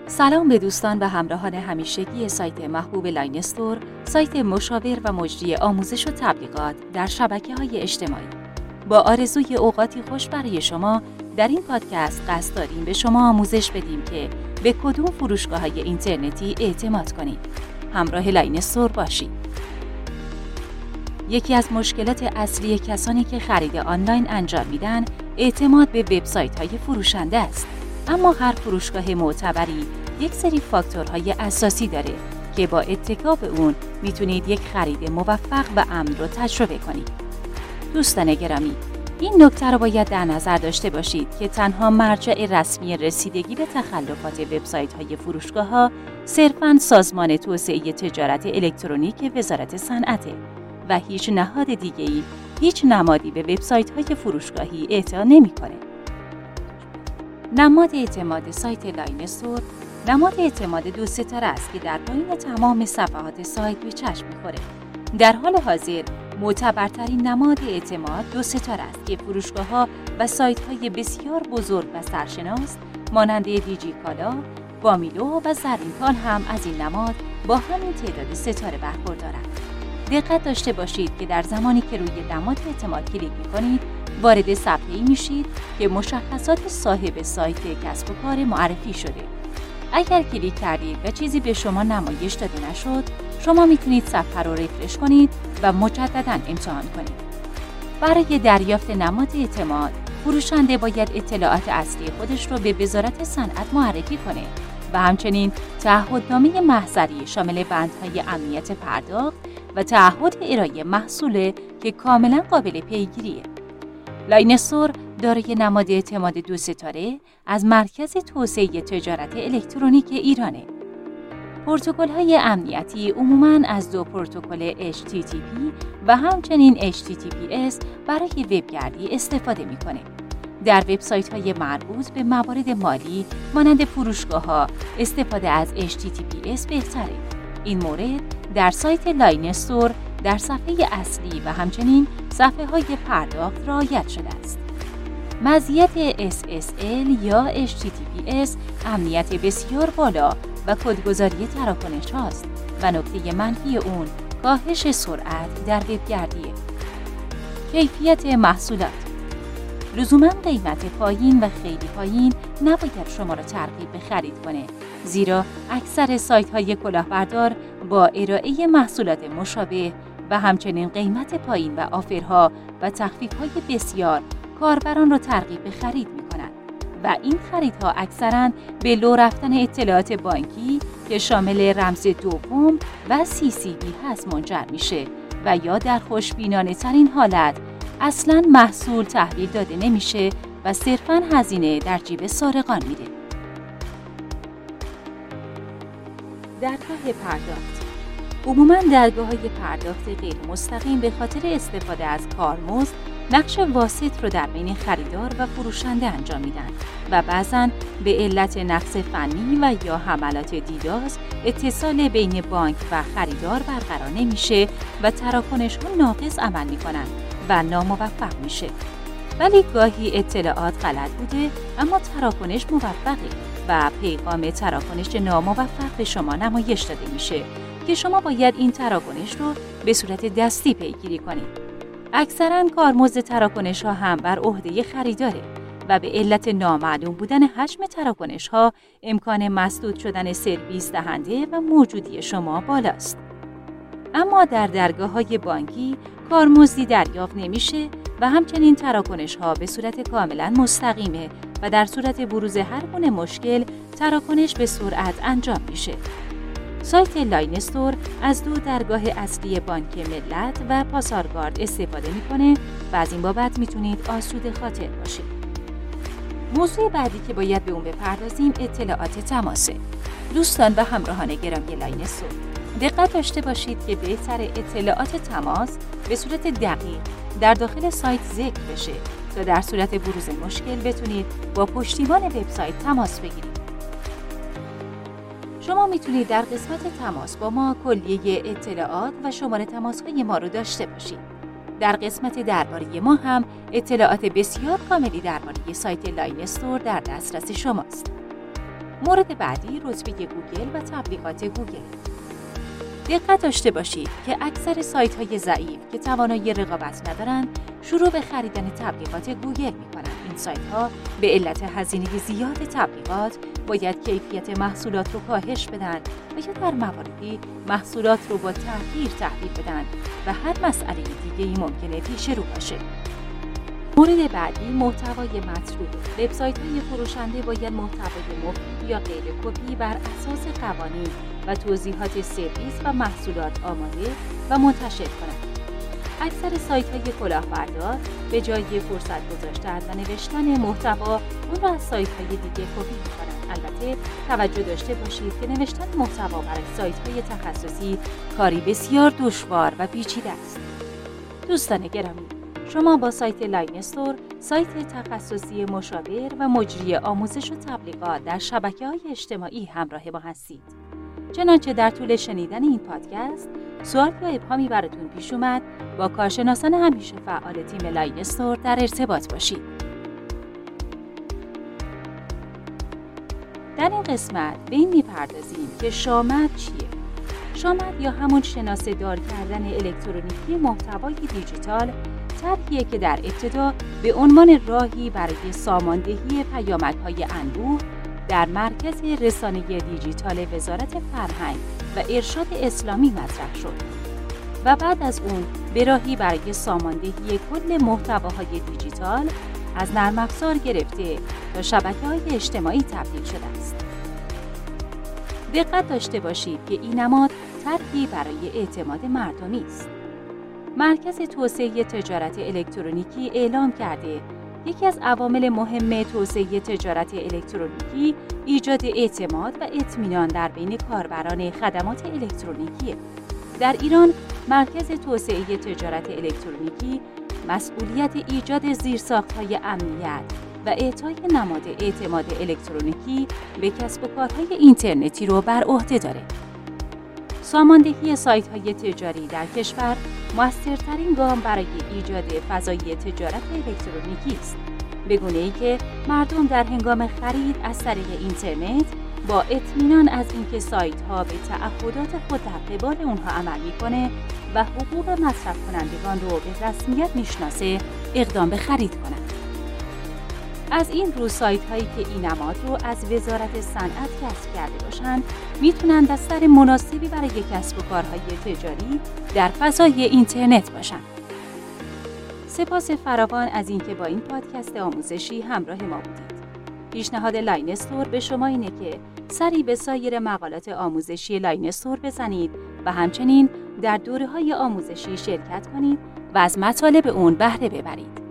سلام به دوستان و همراهان همیشگی سایت محبوب لاین استور، سایت مشاور و مجری آموزش و تبلیغات در شبکه‌های اجتماعی. با آرزوی اوقاتی خوش برای شما، در این پادکست قصد داریم به شما آموزش بدیم که به کدوم فروشگاه‌های اینترنتی اعتماد کنید. همراه لاین استور باشید. یکی از مشکلات اصلی کسانی که خرید آنلاین انجام میدن، اعتماد به وبسایت‌های فروشنده است. اما هر فروشگاه معتبری یک سری فاکتورهای اساسی داره که با اتکا به اون میتونید یک خرید موفق و امن رو تجربه کنید. دوستان گرامی، این نکته رو باید در نظر داشته باشید که تنها مرجع رسمی رسیدگی به تخلفات وبسایت‌های فروشگاه‌ها صرفاً سازمان توسعه تجارت الکترونیک وزارت صنعته و هیچ نهاد دیگه‌ای، هیچ نمادی به وبسایت‌های فروشگاهی اعطا نمی‌کنه. نماد اعتماد سایت لاین استور نماد اعتماد 2 ستاره است که در پایین تمام صفحات سایت به چشم می‌خوره. در حال حاضر معتبرترین نماد اعتماد 2 ستاره است که فروشگاه‌ها و سایت‌های بسیار بزرگ و سرشناس مانند دیجی کالا، بامیلو و زرینکان هم از این نماد با همین تعداد ستاره برخوردارند. دقت داشته باشید که در زمانی که روی نماد اعتماد کلیک می‌کنید، وارد صفحه‌ای میشید که مشخصات صاحب سایت کسب و کار معرفی شده. اگر کلیک کردید و چیزی به شما نمایش داده نشد، شما میتونید صفحه رو رفرش کنید و مجدداً امتحان کنید. برای دریافت نماد اعتماد، فروشنده باید اطلاعات اصلی خودش رو به وزارت صنعت معرفی کنه و همچنین تعهدنامه محضری شامل بندهای امنیت پرداخت و تعهد ارائه محصول که کاملاً قابل پیگیریه. لاین استور دارای نماد اعتماد 2 ستاره از مرکز توسعه تجارت الکترونیک ایرانه. پروتکل‌های امنیتی عموماً از 2 پروتکل HTTP و همچنین HTTPS برای وبگردی استفاده می‌کنه. در وبسایت‌های مربوط به موارد مالی مانند فروشگاه‌ها استفاده از HTTPS بهتره. این مورد در سایت لاین استور در صفحه اصلی و همچنین صفحه‌های پرداخت رعایت شده است. مزیت SSL یا HTTPS امنیت بسیار بالا و کدگذاری تراکنش هاست و نکته منفی اون کاهش سرعت در وبگردیه. کیفیت محصولات لزوماً قیمت پایین و خیلی پایین نباید شما را ترغیب به خرید کنه، زیرا اکثر سایت‌های کلاهبردار با ارائه محصولات مشابه و همچنین قیمت پایین و آفرها و تخفیف‌های بسیار کاربران را ترغیب به خرید می‌کنند و این خریدها اکثراً به لو رفتن اطلاعات بانکی که شامل رمز دوم و CCV هست منجر میشه و یا در خوشبینانه‌ترین حالت اصلاً محصول تحویل داده نمیشه و صرفاً هزینه در جیب سارقان میره. درگاه پرداخت عموماً درگاه‌های پرداخت غیر مستقیم به خاطر استفاده از کارمزد نقش واسط رو در بین خریدار و فروشنده انجام میدن و بعضاً به علت نقص فنی و یا حملات دیداس اتصال بین بانک و خریدار برقرار نمیشه و تراکنش‌ها ناقص عمل میکنن و ناموفق میشه. ولی گاهی اطلاعات غلط بوده اما تراکنش موفقه و پیغام تراکنش ناموفق به شما نمایش داده میشه که شما باید این تراکنش رو به صورت دستی پیگیری کنید. اکثراً کارمزد تراکنش‌ها هم بر عهده خریداره و به علت نامعلوم بودن حجم تراکنش‌ها امکان مسدود شدن سرویس دهنده و موجودی شما بالاست. اما در درگاه‌های بانکی کارمزدی دریافت نمیشه و همچنین تراکنش‌ها به صورت کاملاً مستقیمه و در صورت بروز هر گونه مشکل تراکنش به سرعت انجام میشه. سایت لاین استور از 2 درگاه اصلی بانک ملت و پاسارگارد استفاده میکنه و از این بابت میتونید آسوده خاطر باشید. موضوع بعدی که باید به اون بپردازیم اطلاعات تماسه. دوستان و همراهان گرامی لاین استور، دقت داشته باشید که بهتر اطلاعات تماس به صورت دقیق در داخل سایت ذکر بشه تا در صورت بروز مشکل بتونید با پشتیبان وبسایت تماس بگیرید. شما میتونید در قسمت تماس با ما کلیه اطلاعات و شماره تماس‌های ما رو داشته باشید. در قسمت درباره ما هم اطلاعات بسیار کاملی درباره سایت لاین استور در دسترس شماست. مورد بعدی رتبه گوگل و تبلیغات گوگل. دقت داشته باشید که اکثر سایت‌های ضعیف که توانایی رقابت ندارند شروع به خریدن تبلیغات گوگل می‌کنند. این سایت‌ها به علت هزینه زیاد تبلیغات باید کیفیت محصولات رو کاهش بدن و یا در مواردی محصولات رو با تأخیر تحویل بدن و هر مسئله دیگه‌ای ممکنه پیش رو باشه. مورد بعدی محتوای مطلوب. وبسایت‌های فروشنده باید محتوای مفید یا غیر کپی بر اساس قوانین و توضیحات سرویس و محصولات آماده و منتشر کنند. اکثر سایت‌های کلاهبردار به جای فرصت گذاشتن و نوشتن محتوا اون را از سایت‌های دیگه کپی می‌کنند. البته توجه داشته باشید که نوشتن محتوا برای سایت‌های تخصصی کاری بسیار دشوار و پیچیده است. دوستان گرامی، شما با سایت لاین استور، سایت تخصصی مشاور و مجری آموزش و تبلیغات در شبکه‌های اجتماعی همراه ما هستید. چنانچه در طول شنیدن این پادکست سوال یا ابهامی براتون پیش اومد، با کارشناسان همیشه فعال تیم لاین استور در ارتباط باشید. در این قسمت به این میپردازیم که شامت چیه؟ شامت یا همون شناسه دار کردن الکترونیکی محتوای دیجیتال طرحیه که در ابتدا به عنوان راهی برای ساماندهی پیامک‌های انبوه در مرکز رسانه دیجیتال وزارت فرهنگ و ارشاد اسلامی مطرح شد و بعد از اون به راهی برای ساماندهی کل محتواهای دیجیتال از نرم افزار گرفته تا شبکه‌های اجتماعی تبدیل شده است. دقت داشته باشید که این نماد طرحی برای اعتماد مردمی است. مرکز توسعه تجارت الکترونیکی اعلام کرده یکی از عوامل مهم توسعه تجارت الکترونیکی ایجاد اعتماد و اطمینان در بین کاربران خدمات الکترونیکی. در ایران مرکز توسعه تجارت الکترونیکی مسئولیت ایجاد زیرساخت‌های امنیت و اعطای نماد اعتماد الکترونیکی به کسب و کارهای اینترنتی رو بر عهده داره. ساماندهی سایت‌های تجاری در کشور موثرترین گام برای ایجاد فضای تجارت الکترونیکی است، به گونه‌ای که مردم در هنگام خرید از طریق اینترنت با اطمینان از اینکه سایت‌ها به تعهدات خود در قبال اونها عمل می‌کنه و حقوق مصرف کنندگان رو به رسمیت میشناسه اقدام به خرید کنند. از این رو سایت‌هایی که این نماد رو از وزارت صنعت کسب کرده باشند میتونن بستر مناسبی برای کسب و کارهای تجاری در فضای اینترنت باشند. سپاس فراوان از اینکه با این پادکست آموزشی همراه ما بودید. پیشنهاد لاین استور به شما اینه که سری به سایر مقالات آموزشی لاین استور بزنید و همچنین در دوره‌های آموزشی شرکت کنید و از مطالب اون بهره ببرید.